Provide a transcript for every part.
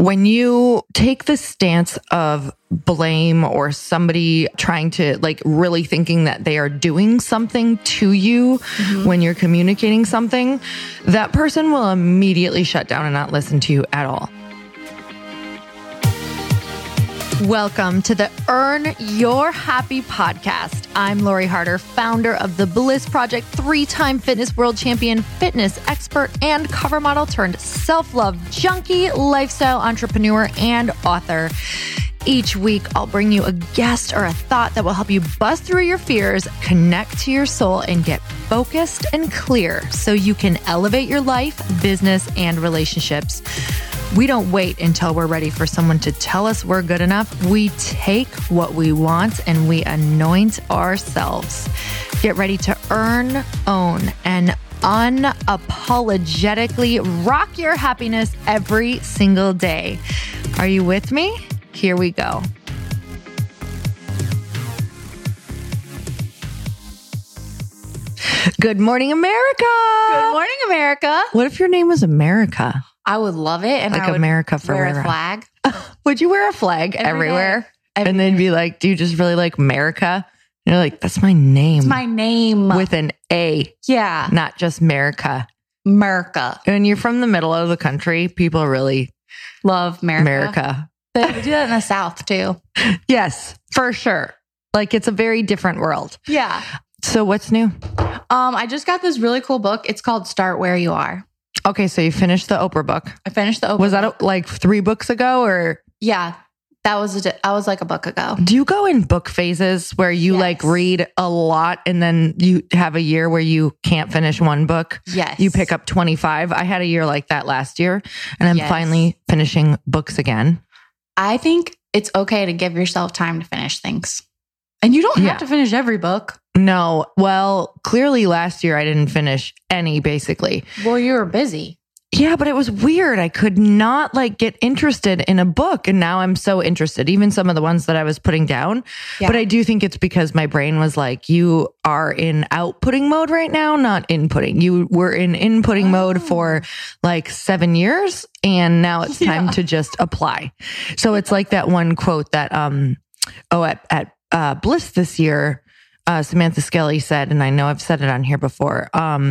When you take the stance of blame or somebody trying to really thinking that they are doing something to you when you're communicating something, that person will immediately shut down and not listen to you at all. Welcome to the Earn Your Happy podcast. I'm Lori Harder, founder of The Bliss Project, 3-time fitness world champion, fitness expert, and cover model turned self-love junkie, lifestyle entrepreneur, and author. Each week, I'll bring you a guest or a thought that will help you bust through your fears, connect to your soul, and get focused and clear so you can elevate your life, business, and relationships. We don't wait until we're ready for someone to tell us we're good enough. We take what we want and we anoint ourselves. Get ready to earn, own, and unapologetically rock your happiness every single day. Are you with me? Here we go. Good morning, America. Good morning, America. What if your name was America? I would love it. And like I would America wear forever. a flag. Would you wear a flag everywhere? And then be like, do you just really like America? And you're like, that's my name. It's my name. With an A. Yeah. Not just America. America. When you're from the middle of the country, people really love America. They do that in the South too. Yes, for sure. Like it's a very different world. Yeah. So what's new? I just got this really cool book. It's called Start Where You Are. Okay, so you finished the Oprah book. I finished the Oprah Was that book. like 3 books ago or? Yeah, that was like a book ago. Do you go in book phases where you like read a lot and then you have a year where you can't finish one book? Yes. You pick up 25. I had a year like that last year and I'm finally finishing books again. I think it's okay to give yourself time to finish things. And you don't have to finish every book. No. Well, clearly last year I didn't finish any basically. Well, you were busy. Yeah, but it was weird. I could not get interested in a book. And now I'm so interested, even some of the ones that I was putting down. Yeah. But I do think it's because my brain was like, you are in outputting mode right now, not inputting. You were in inputting mode for 7 years. And now it's time to just apply. So it's like that one quote that, at Bliss this year, Samantha Skelly said, and I know I've said it on here before,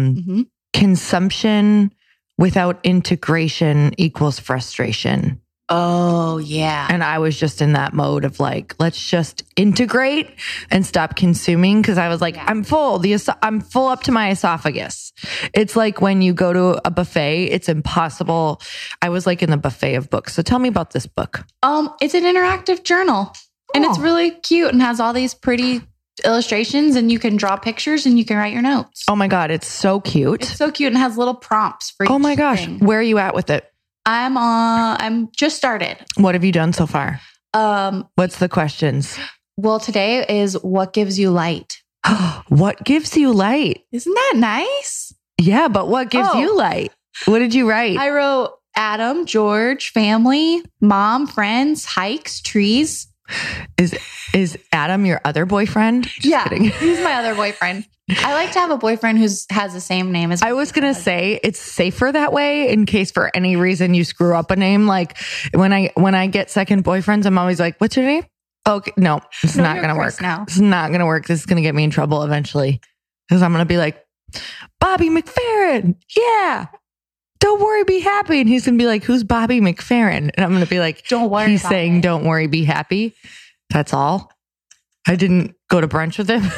consumption without integration equals frustration. Oh, yeah. And I was just in that mode of let's just integrate and stop consuming. Cause I was like, I'm full. I'm full up to my esophagus. It's like when you go to a buffet, it's impossible. I was in the buffet of books. So tell me about this book. It's an interactive journal and it's really cute and has all these pretty illustrations and you can draw pictures and you can write your notes. Oh my God. It's so cute. It's so cute and has little prompts for each Oh my gosh. thing. Where are you at with it? I'm just started. What have you done so far? What's the questions? Well, today is what gives you light? What gives you light? Isn't that nice? Yeah, but what gives you light? What did you write? I wrote Adam, George, family, mom, friends, hikes, trees. Is Adam your other boyfriend? Just kidding. He's my other boyfriend. I like to have a boyfriend who has the same name as me. I was going to say it's safer that way in case for any reason you screw up a name. Like when I get second boyfriends, I'm always like, what's your name? Okay. No, it's not going to work. Now. It's not going to work. This is going to get me in trouble eventually because I'm going to be like, Bobby McFerrin. Yeah. Don't worry, be happy. And he's going to be like, who's Bobby McFerrin? And I'm going to be like, don't worry. He's saying, it. Don't worry, be happy. That's all. I didn't go to brunch with him.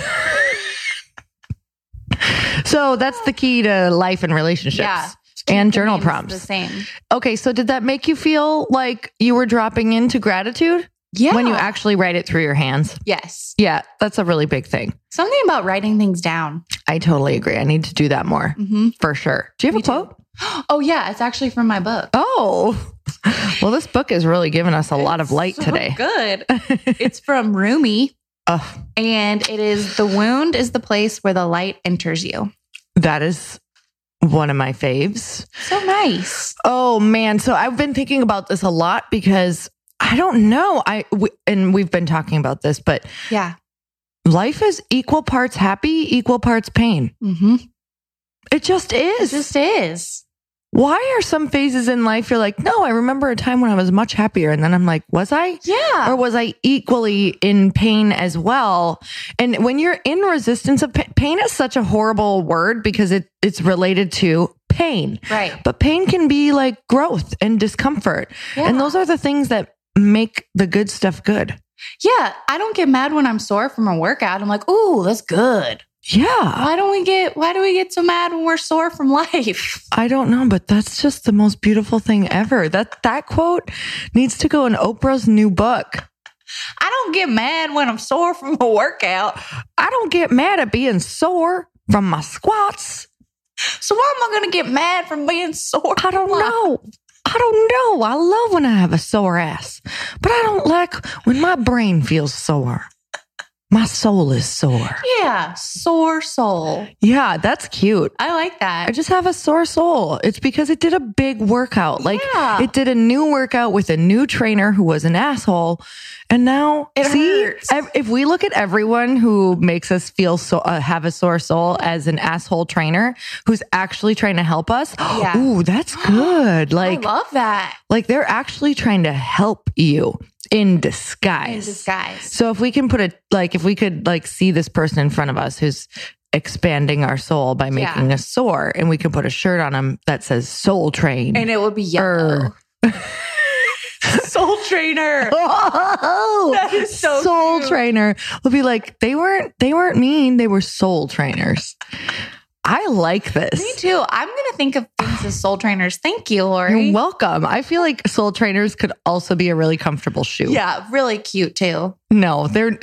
So that's the key to life and relationships. Yeah. And journal prompts. The same. Okay. So did that make you feel like you were dropping into gratitude? Yeah. When you actually write it through your hands? Yes. Yeah. That's a really big thing. Something about writing things down. I totally agree. I need to do that more for sure. Do you have a quote? Oh yeah. It's actually from my book. Oh, well, this book is really giving us a lot of light today. Good. It's from Rumi. And it is, the wound is the place where the light enters you. That is one of my faves. So nice. Oh man. So I've been thinking about this a lot because I don't know. And we've been talking about this, but yeah, life is equal parts happy, equal parts pain. Mm-hmm. It just is. It just is. Why are some phases in life you're like, no, I remember a time when I was much happier. And then I'm like, was I? Yeah. Or was I equally in pain as well? And when you're in resistance of pain is such a horrible word because it's related to pain. Right. But pain can be like growth and discomfort. Yeah. And those are the things that make the good stuff good. Yeah. I don't get mad when I'm sore from a workout. I'm like, ooh, that's good. Yeah. Why do we get so mad when we're sore from life? I don't know, but that's just the most beautiful thing ever. That quote needs to go in Oprah's new book. I don't get mad when I'm sore from a workout. I don't get mad at being sore from my squats. So why am I going to get mad from being sore? I don't know. I love when I have a sore ass, but I don't like when my brain feels sore. My soul is sore. Yeah, sore soul. Yeah, that's cute. I like that. I just have a sore soul. It's because it did a big workout. Like it did a new workout with a new trainer who was an asshole. And now it hurts. If we look at everyone who makes us feel have a sore soul as an asshole trainer who's actually trying to help us. Yeah. Ooh, that's good. Like, I love that. Like they're actually trying to help you. In disguise. So if we can if we could see this person in front of us who's expanding our soul by making us sore, and we can put a shirt on them that says Soul Train. And it would be yellow. Soul Trainer. Oh, that is so Soul cute. Trainer. We'll be like, they weren't mean, they were soul trainers. I like this. Me too. I'm going to think of things as soul trainers. Thank you, Lori. You're welcome. I feel like soul trainers could also be a really comfortable shoe. Yeah, really cute too. No, they're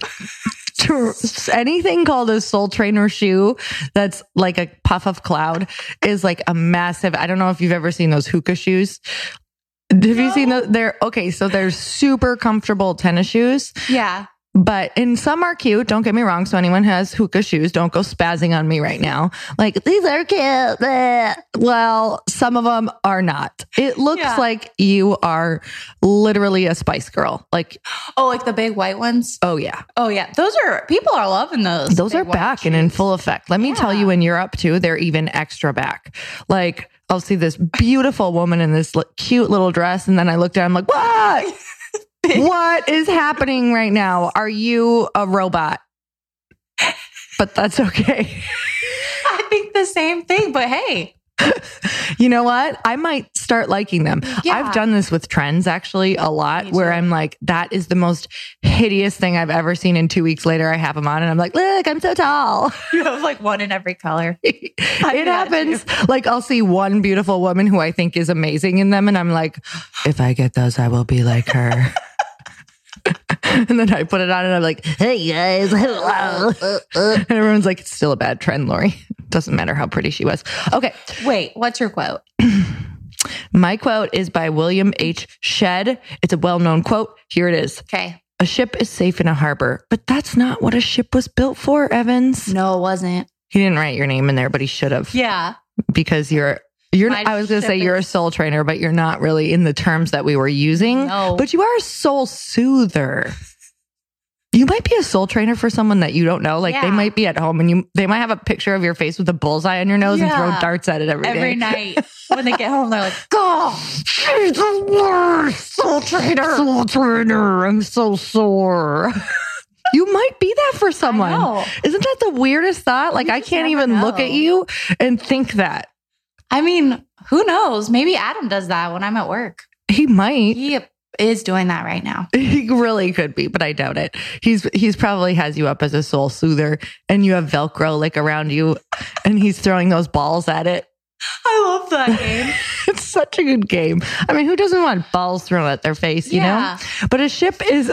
anything called a soul trainer shoe that's like a puff of cloud is like a massive. I don't know if you've ever seen those hookah shoes. Have you seen those? So they're super comfortable tennis shoes. Yeah. And some are cute. Don't get me wrong. So anyone who has hookah shoes, don't go spazzing on me right now. Like, these are cute. Well, some of them are not. It looks like you are literally a Spice Girl. Like, oh, like the big white ones. Oh yeah. People are loving those. Those are back and in full effect. Let me tell you, in Europe too, they're even extra back. Like, I'll see this beautiful woman in this cute little dress. And then I look down, I'm like, what? What is happening right now? Are you a robot? But that's okay. I think the same thing, but hey. You know what? I might start liking them. Yeah. I've done this with trends actually a lot where I'm like, that is the most hideous thing I've ever seen. And 2 weeks later I have them on and I'm like, look, I'm so tall. You have like one in every color. It happens. Like I'll see one beautiful woman who I think is amazing in them. And I'm like, if I get those, I will be like her. And then I put it on and I'm like, hey guys, hello. And everyone's like, it's still a bad trend, Lori. Doesn't matter how pretty she was. Okay. Wait, what's your quote? My quote is by William H. Shedd. It's a well-known quote. Here it is. Okay. A ship is safe in a harbor, but that's not what a ship was built for, Evans. No, it wasn't. He didn't write your name in there, but he should have. Yeah. Because I was going to say you're a soul trainer, but you're not really in the terms that we were using. No. But you are a soul soother. You might be a soul trainer for someone that you don't know. Like they might be at home and they might have a picture of your face with a bullseye on your nose and throw darts at it every day. Every night when they get home, they're like, God, she's the worst soul trainer. Soul trainer. I'm so sore. You might be that for someone. Isn't that the weirdest thought? Like I can't even look at you and think that. I mean, who knows? Maybe Adam does that when I'm at work. He might. He is doing that right now. He really could be, but I doubt it. He's probably has you up as a soul soother and you have Velcro like around you and he's throwing those balls at it. I love that game. It's such a good game. I mean, who doesn't want balls thrown at their face, you know? But a ship is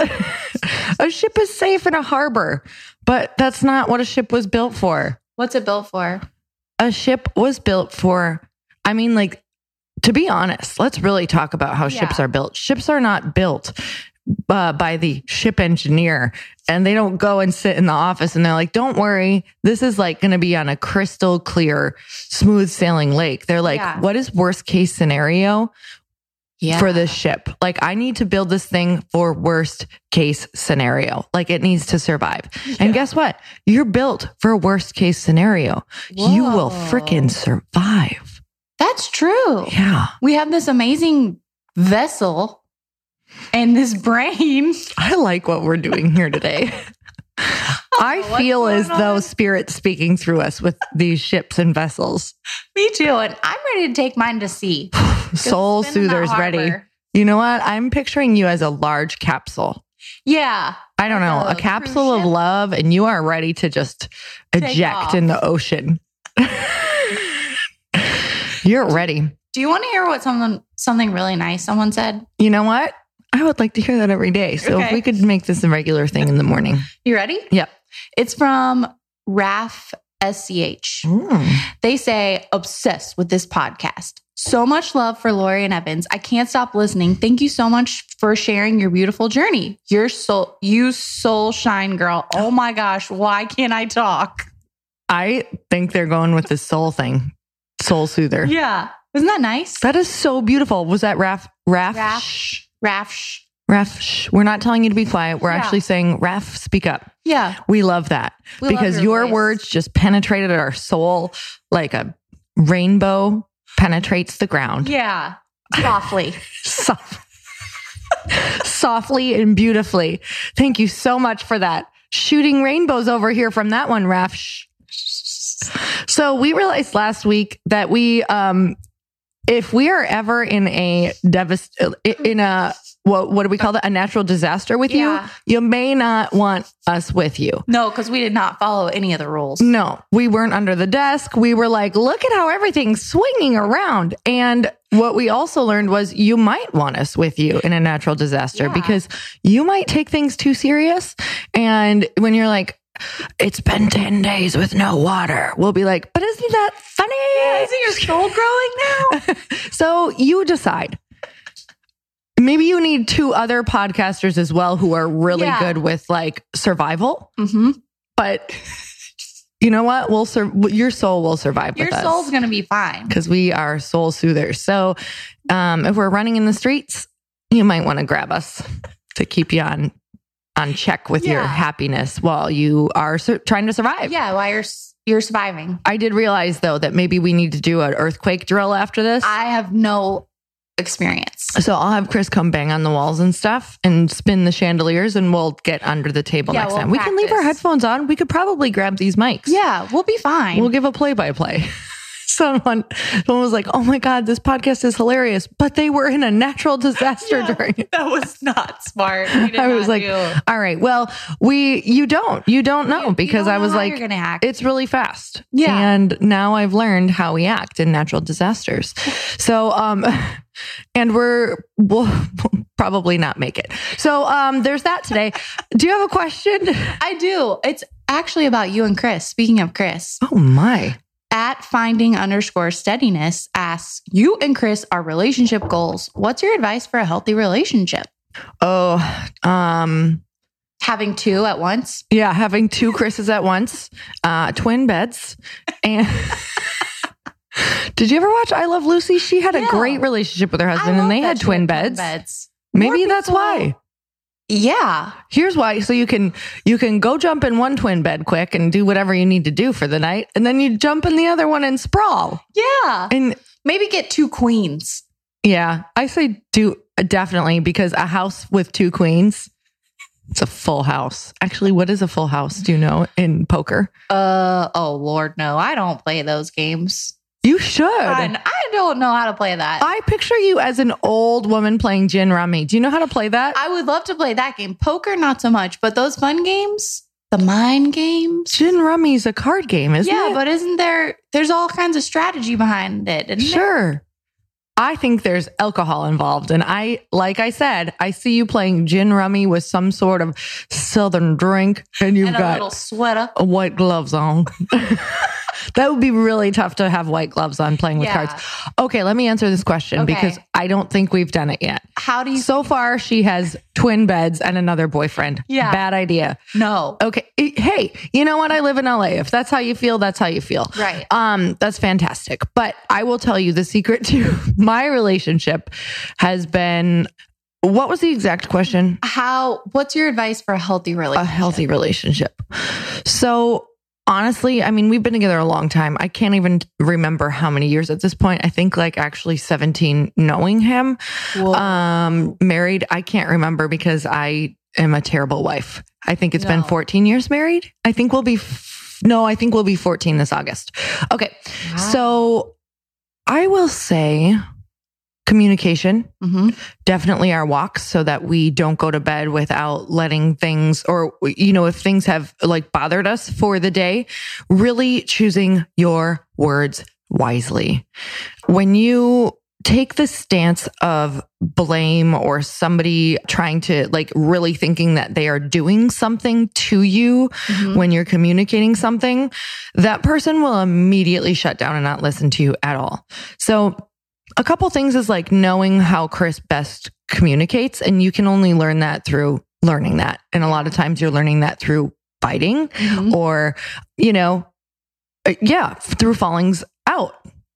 safe in a harbor, but that's not what a ship was built for. What's it built for? A ship was built for, I mean, like, to be honest, let's really talk about how ships are built. Ships are not built by the ship engineer, and they don't go and sit in the office and they're like, don't worry, this is like going to be on a crystal clear, smooth sailing lake. They're like, what is worst case scenario for this ship? Like, I need to build this thing for worst case scenario. Like, it needs to survive. And guess what? You're built for a worst case scenario. Whoa. You will freaking survive. That's true. Yeah. We have this amazing vessel and this brain. I like what we're doing here today. I feel as though Spirit's speaking through us with these ships and vessels. Me too. And I'm ready to take mine to sea. Soul Soother's ready. You know what? I'm picturing you as a large capsule. Yeah. I don't know. A capsule of love, and you are ready to just eject in the ocean. You're ready. Do you want to hear what something really nice someone said? You know what? I would like to hear that every day. So if we could make this a regular thing in the morning. You ready? Yep. It's from Raf SCH. They say, obsessed with this podcast. So much love for Lori and Evans. I can't stop listening. Thank you so much for sharing your beautiful journey. You soul shine, girl. Oh my gosh. Why can't I talk? I think they're going with the soul thing. Soul Soother. Yeah. Isn't that nice? That is so beautiful. Was that Raf? We're not telling you to be quiet. We're actually saying, Raf, speak up. Yeah. We love that because your words just penetrated our soul like a rainbow penetrates the ground. Yeah. Softly. Softly and beautifully. Thank you so much for that. Shooting rainbows over here from that one, Raf. So we realized last week that if we are ever in a what do we call that? A natural disaster with you, you may not want us with you. No, because we did not follow any of the rules. No, we weren't under the desk. We were like, look at how everything's swinging around. And what we also learned was you might want us with you in a natural disaster because you might take things too serious. And when you're like, it's been 10 days with no water, we'll be like, but isn't that funny? Yeah, isn't your soul growing now? So you decide. Maybe you need 2 other podcasters as well who are really good with like survival. Mm-hmm. But you know what? Your soul will survive with us. Your soul's going to be fine. Because we are soul soothers. So if we're running in the streets, you might want to grab us to keep you on check with your happiness while you are trying to survive. Yeah, while you're surviving. I did realize, though, that maybe we need to do an earthquake drill after this. I have no experience. So I'll have Chris come bang on the walls and stuff and spin the chandeliers, and we'll get under the table next time. We can leave our headphones on. We could probably grab these mics. Yeah, we'll be fine. We'll give a play-by-play. Someone was like, oh my God, this podcast is hilarious, but they were in a natural disaster during it. That was not smart. I was like, all right, well, you don't know because I was like, you're gonna act. It's really fast. Yeah. And now I've learned how we act in natural disasters. So, and we'll probably not make it. So, there's that today. Do you have a question? I do. It's actually about you and Chris. Speaking of Chris. Oh my. At finding_steadiness asks, you and Chris are relationship goals. What's your advice for a healthy relationship? Oh, having 2 at once. Yeah. Having 2 Chris's at once, twin beds. And did you ever watch I Love Lucy? She had a great relationship with her husband and they had twin beds. Maybe that's why. Yeah. Here's why. So you can go jump in one twin bed quick and do whatever you need to do for the night. And then you jump in the other one and sprawl. Yeah. And maybe get 2 queens. Yeah. I say do definitely, because a house with 2 queens, it's a full house. Actually, what is a full house? Do you know in poker? Oh Lord, no. I don't play those games. You should. I don't know how to play that. I picture you as an old woman playing gin rummy. Do you know how to play that? I would love to play that game. Poker, not so much, but those fun games, the mind games. Gin rummy is a card game, isn't it? Yeah, but there's all kinds of strategy behind it, isn't Sure. I think there's alcohol involved. And like I said, I see you playing gin rummy with some sort of southern drink and you've got a little sweater, white gloves on. That would be really tough to have white gloves on playing with cards. Okay, let me answer this question because I don't think we've done it yet. How do you? So far, she has twin beds and another boyfriend. Yeah. Bad idea. No. Okay. Hey, you know what? I live in LA. If that's how you feel, that's how you feel. Right. That's fantastic. But I will tell you the secret to my relationship has been, what was the exact question? What's your advice for a healthy relationship? A healthy relationship. So honestly, I mean, we've been together a long time. I can't even remember how many years at this point. I think like actually 17 knowing him. Married, I can't remember because I am a terrible wife. I think it's been 14 years married. I think we'll be 14 this August. Okay. Wow. So I will say communication, definitely our walks so that we don't go to bed without letting things, or, you know, if things have like bothered us for the day, really choosing your words wisely. When you take the stance of blame or somebody trying to like really thinking that they are doing something to you when you're communicating something, that person will immediately shut down and not listen to you at all. So a couple things is like knowing how Chris best communicates, and you can only learn that through learning that. And a lot of times you're learning that through fighting or, you know, through fallings out,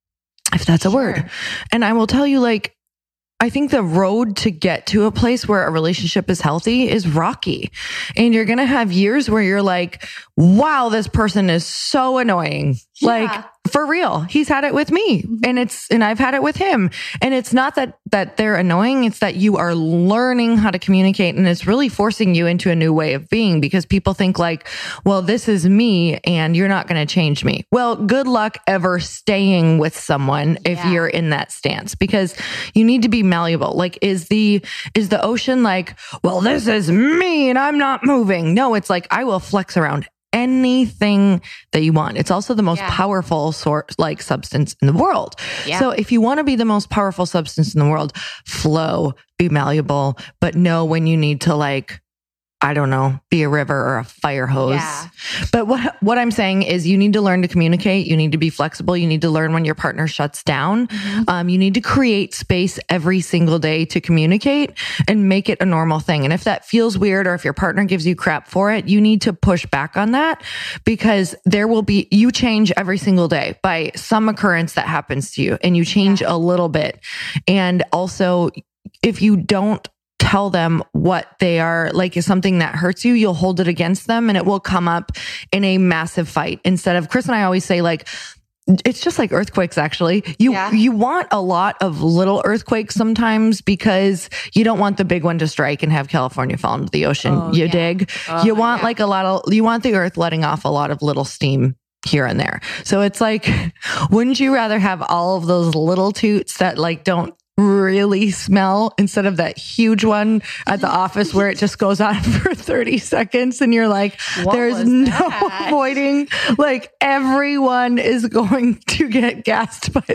if that's a word. And I will tell you, like, I think the road to get to a place where a relationship is healthy is rocky. And you're going to have years where you're like, wow, this person is so annoying. Yeah. Like, for real. He's had it with me and I've had it with him. And it's not that they're annoying. It's that you are learning how to communicate, and it's really forcing you into a new way of being, because people think like, well, this is me and you're not going to change me. Well, good luck ever staying with someone if you're in that stance, because you need to be malleable. Like, is the ocean like, well, this is me and I'm not moving? No, it's like, I will flex around anything that you want. It's also the most powerful substance in the world. Yeah. So if you want to be the most powerful substance in the world, flow, be malleable, but know when you need to, like, I don't know, be a river or a fire hose. Yeah. But what I'm saying is you need to learn to communicate. You need to be flexible. You need to learn when your partner shuts down. You need to create space every single day to communicate and make it a normal thing. And if that feels weird, or if your partner gives you crap for it, you need to push back on that, because you change every single day by some occurrence that happens to you, and you change a little bit. And also, if you don't tell them what they are, like, is something that hurts you, you'll hold it against them and it will come up in a massive fight. Instead of, Chris and I always say, like, it's just like earthquakes, actually. You want a lot of little earthquakes sometimes, because you don't want the big one to strike and have California fall into the ocean. Dig? You want like you want the earth letting off a lot of little steam here and there. So it's like, wouldn't you rather have all of those little toots that like don't really smell, instead of that huge one at the office where it just goes on for 30 seconds and you're like, there's no avoiding, like, everyone is going to get gassed by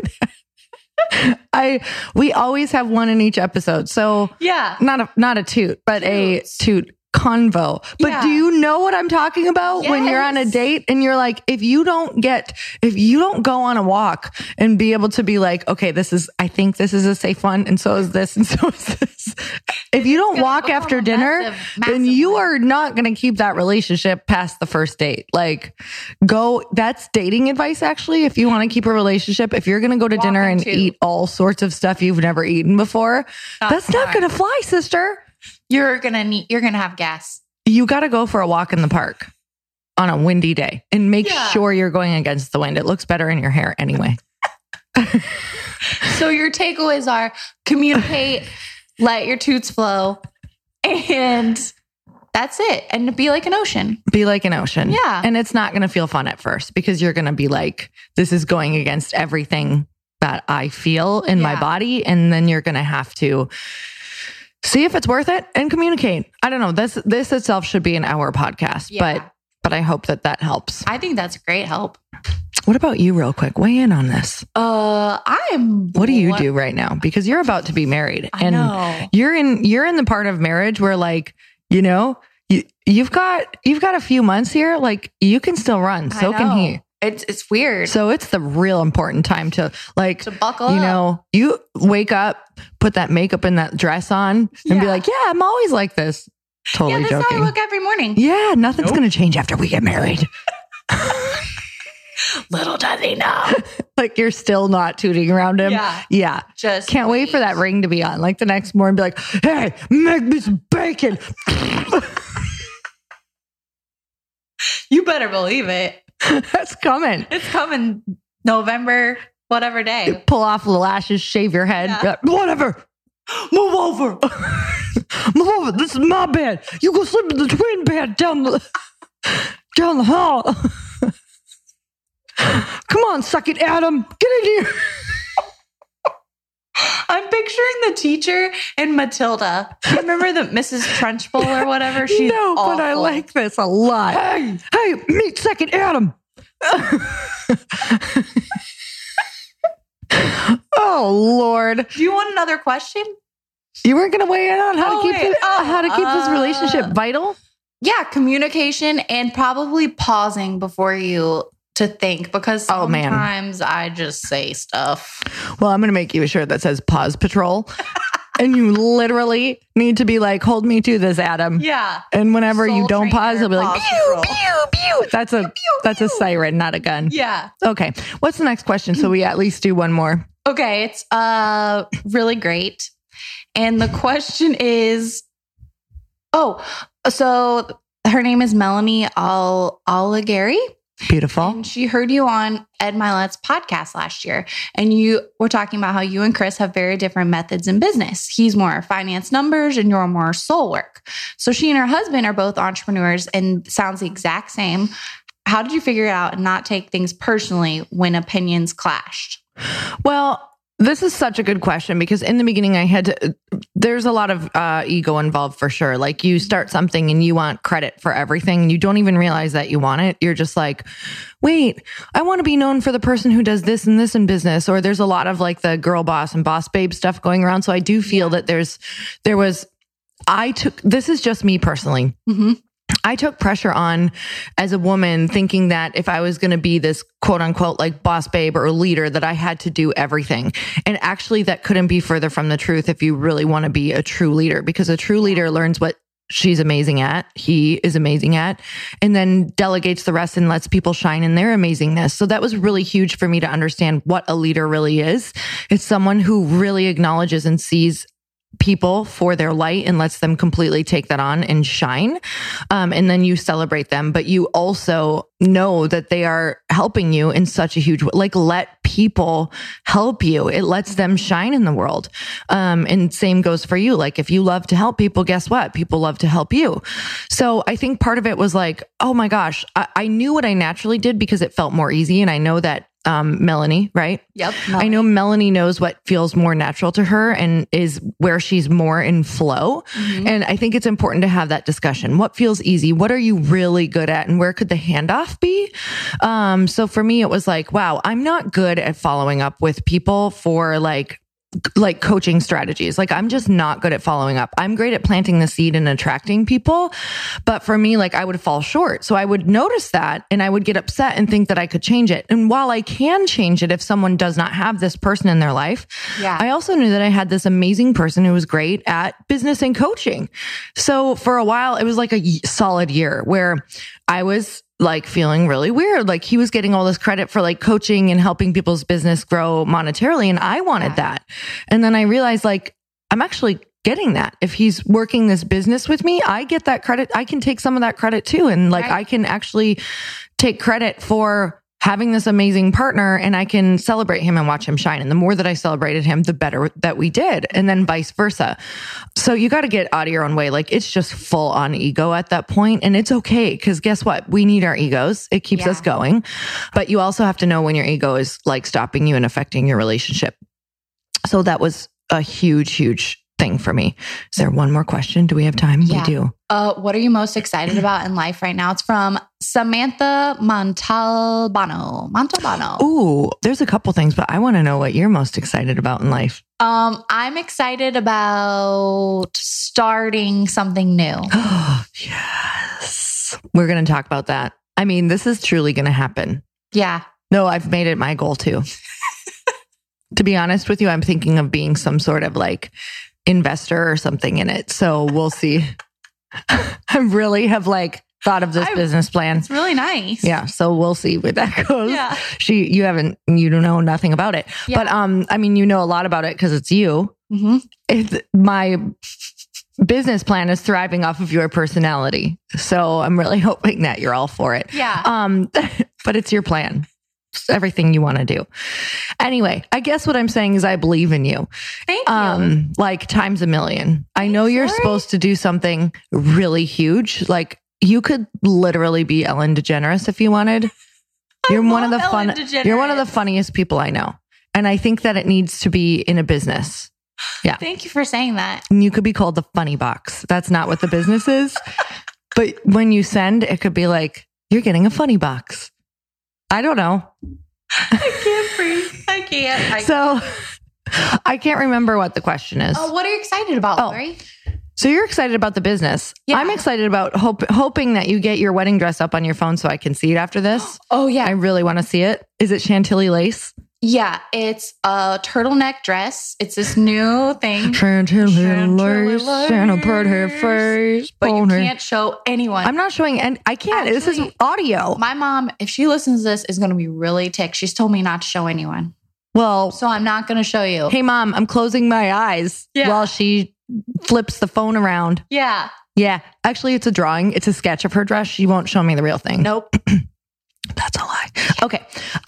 that. We always have one in each episode. So not a toot, but a toot convo. But do you know what I'm talking about when you're on a date and you're like, if you don't go on a walk and be able to be like, okay, I think this is a safe one, and so is this, and so is this. If you don't walk after dinner, then you are not going to keep that relationship past the first date. Like, that's dating advice, actually. If you want to keep a relationship, if you're going to go to dinner and eat all sorts of stuff you've never eaten before, that's not going to fly, sister. You're gonna have gas. You got to go for a walk in the park on a windy day and make sure you're going against the wind. It looks better in your hair anyway. So your takeaways are communicate, let your toots flow, and that's it. And be like an ocean. Be like an ocean. Yeah. And it's not going to feel fun at first, because you're going to be like, this is going against everything that I feel in my body. And then you're going to have to see if it's worth it and communicate. I don't know. This itself should be an hour podcast, but I hope that helps. I think that's a great help. What about you, real quick? Weigh in on this. What do you do right now? Because you're about to be married, and you're in the part of marriage where, like, you know, you've got a few months here. Like, you can still run. So can he. It's weird. So it's the real important time to, like, to buckle you know, up. You wake up, put that makeup and that dress on, and be like, yeah, I'm always like this. Totally joking. That's how I look every morning. Yeah, nothing's going to change after we get married. Little does he know. Like, you're still not tooting around him. Yeah. Just can't wait for that ring to be on. Like, the next morning, be like, hey, make me some bacon. You better believe it. That's coming. It's coming November, whatever day. Pull off the lashes, shave your head. Yeah. Whatever. Move over. Move over. This is my bed. You go sleep in the twin bed down the hall. Come on, suck it, Adam. Get in here. I'm picturing the teacher in Matilda. Do you remember the Mrs. Trunchbull or whatever? She's awful. But I like this a lot. Hey, meet second Adam. Oh, Lord. Do you want another question? You weren't going to weigh in on how to keep this relationship vital? Yeah, communication and probably pausing before you to think, because sometimes I just say stuff. Well, I'm going to make you a shirt that says Pause Patrol. And you literally need to be like, hold me to this, Adam. Yeah. And whenever you don't pause, it'll be like, pew, pew, pew. That's a siren, not a gun. Yeah. Okay. What's the next question? So we at least do one more. Okay. It's really great. And the question is, so her name is Melanie Alighieri. Beautiful. And she heard you on Ed Milet's podcast last year. And you were talking about how you and Chris have very different methods in business. He's more finance numbers and you're more soul work. So she and her husband are both entrepreneurs and sounds the exact same. How did you figure it out and not take things personally when opinions clashed? Well, this is such a good question because in the beginning there's a lot of ego involved for sure. Like you start something and you want credit for everything and you don't even realize that you want it. You're just like, wait, I want to be known for the person who does this and this in business. Or there's a lot of like the girl boss and boss babe stuff going around. So I do feel that this is just me personally. Mm-hmm. I took pressure on as a woman thinking that if I was going to be this quote unquote like boss babe or leader that I had to do everything. And actually that couldn't be further from the truth if you really want to be a true leader, because a true leader learns what she's amazing at, he is amazing at, and then delegates the rest and lets people shine in their amazingness. So that was really huge for me to understand what a leader really is. It's someone who really acknowledges and sees people for their light and lets them completely take that on and shine. And then you celebrate them, but you also know that they are helping you in such a huge way. Like let people help you. It lets them shine in the world. And same goes for you. Like if you love to help people, guess what? People love to help you. So I think part of it was like, oh my gosh, I knew what I naturally did because it felt more easy. And I know that Melanie, right? Yep. Melanie. I know Melanie knows what feels more natural to her and is where she's more in flow. Mm-hmm. And I think it's important to have that discussion. What feels easy? What are you really good at? And where could the handoff be? So for me, it was like, wow, I'm not good at following up with people for like coaching strategies. Like I'm just not good at following up. I'm great at planting the seed and attracting people. But for me, like I would fall short. So I would notice that and I would get upset and think that I could change it. And while I can change it if someone does not have this person in their life, I also knew that I had this amazing person who was great at business and coaching. So for a while, it was like a solid year where I was like feeling really weird. Like he was getting all this credit for like coaching and helping people's business grow monetarily. And I wanted that. And then I realized like, I'm actually getting that. If he's working this business with me, I get that credit. I can take some of that credit too. And like, I can actually take credit for having this amazing partner and I can celebrate him and watch him shine. And the more that I celebrated him, the better that we did. And then vice versa. So you got to get out of your own way. Like it's just full on ego at that point. And it's okay. Cause guess what? We need our egos. It keeps us going. But you also have to know when your ego is like stopping you and affecting your relationship. So that was a huge, huge thing for me. Is there one more question? Do we have time? Yeah. We do. What are you most excited about in life right now? It's from Samantha Montalbano. Ooh, there's a couple things, but I want to know what you're most excited about in life. I'm excited about starting something new. Yes. We're going to talk about that. I mean, this is truly going to happen. Yeah. No, I've made it my goal too. To be honest with you, I'm thinking of being some sort of like investor or something in it. So we'll see. I really have like thought of this business plan. It's really nice. Yeah. So we'll see where that goes. Yeah. You don't know nothing about it, but, I mean, you know a lot about it because it's you. Mm-hmm. My business plan is thriving off of your personality. So I'm really hoping that you're all for it. Yeah. but it's your plan. It's everything you want to do. Anyway, I guess what I'm saying is I believe in you. Thank you. Like times a million. I know you're supposed to do something really huge. Like you could literally be Ellen DeGeneres if you wanted. You're one of the funniest people I know. And I think that it needs to be in a business. Yeah. Thank you for saying that. And you could be called the Funny Box. That's not what the business is. But when you send, it could be like, you're getting a funny box. I don't know. I can't breathe. I can't. So I can't remember what the question is. Oh, what are you excited about, Lori? So you're excited about the business. Yeah. I'm excited about hoping that you get your wedding dress up on your phone so I can see it after this. Oh, yeah. I really want to see it. Is it Chantilly lace? Yeah, it's a turtleneck dress. It's this new thing. Chantilly lace and a pretty face. But you can't show anyone. I'm not showing, and I can't. Actually, this is audio. My mom, if she listens to this, is going to be really ticked. She's told me not to show anyone. Well, so I'm not going to show you. Hey, Mom, I'm closing my eyes while she flips the phone around. Yeah. Yeah. Actually, it's a drawing. It's a sketch of her dress. She won't show me the real thing. Nope. That's a lie. Okay.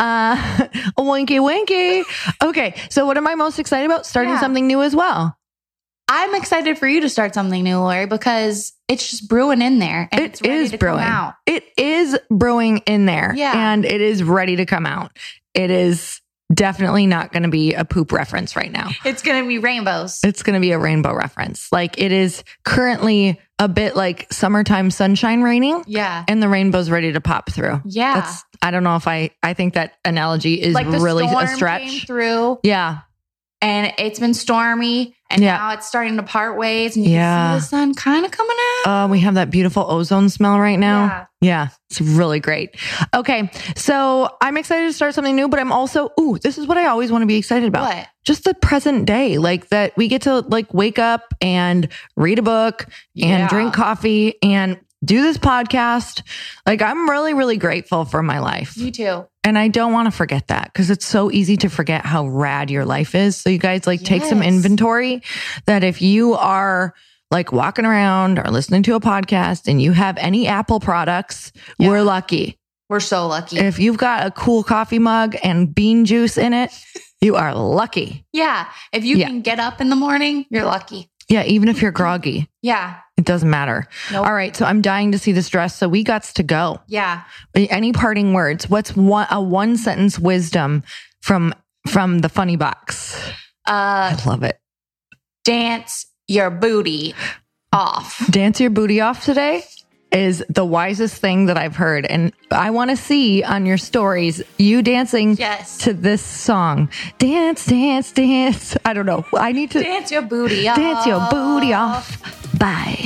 Winky winky. Okay. So what am I most excited about? Starting something new as well. I'm excited for you to start something new, Lori, because it's just brewing in there. And it's ready to come out. It is brewing in there. Yeah. And it is ready to come out. It is definitely not going to be a poop reference right now. It's going to be rainbows. It's going to be a rainbow reference. Like it is currently a bit like summertime sunshine raining. Yeah. And the rainbow's ready to pop through. Yeah. I don't know if I think that analogy is like really a stretch. Came through. Yeah. And it's been stormy and now it's starting to part ways and you can see the sun kind of coming out. We have that beautiful ozone smell right now. Yeah. It's really great. Okay. So I'm excited to start something new, but I'm also, this is what I always want to be excited about. What? Just the present day, like that we get to like wake up and read a book and drink coffee and do this podcast. Like I'm really, really grateful for my life. Me too. And I don't want to forget that because it's so easy to forget how rad your life is. So you guys take some inventory that if you are like walking around or listening to a podcast and you have any Apple products, we're lucky. We're so lucky. If you've got a cool coffee mug and bean juice in it, you are lucky. Yeah. If you can get up in the morning, you're lucky. Yeah. Even if you're groggy. Yeah. It doesn't matter. Nope. All right. So I'm dying to see this dress. So we got to go. Yeah. Any parting words? What's a one sentence wisdom from the Funny Box? I love it. Dance your booty off. Dance your booty off today is the wisest thing that I've heard. And I want to see on your stories you dancing to this song. Dance, dance, dance. I don't know. I need to dance your booty off. Dance your booty off. Bye.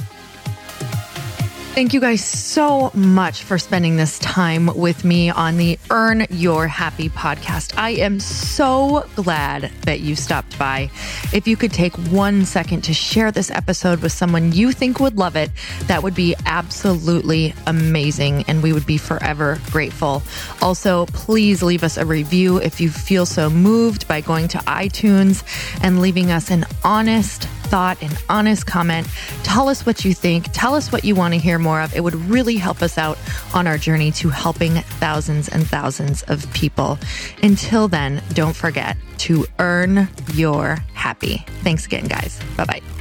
Thank you guys so much for spending this time with me on the Earn Your Happy podcast. I am so glad that you stopped by. If you could take 1 second to share this episode with someone you think would love it, that would be absolutely amazing, and we would be forever grateful. Also, please leave us a review if you feel so moved by going to iTunes and leaving us an honest thought, an honest comment. Tell us what you think. Tell us what you want to hear more of. It would really help us out on our journey to helping thousands and thousands of people. Until then, don't forget to earn your happy. Thanks again, guys. Bye-bye.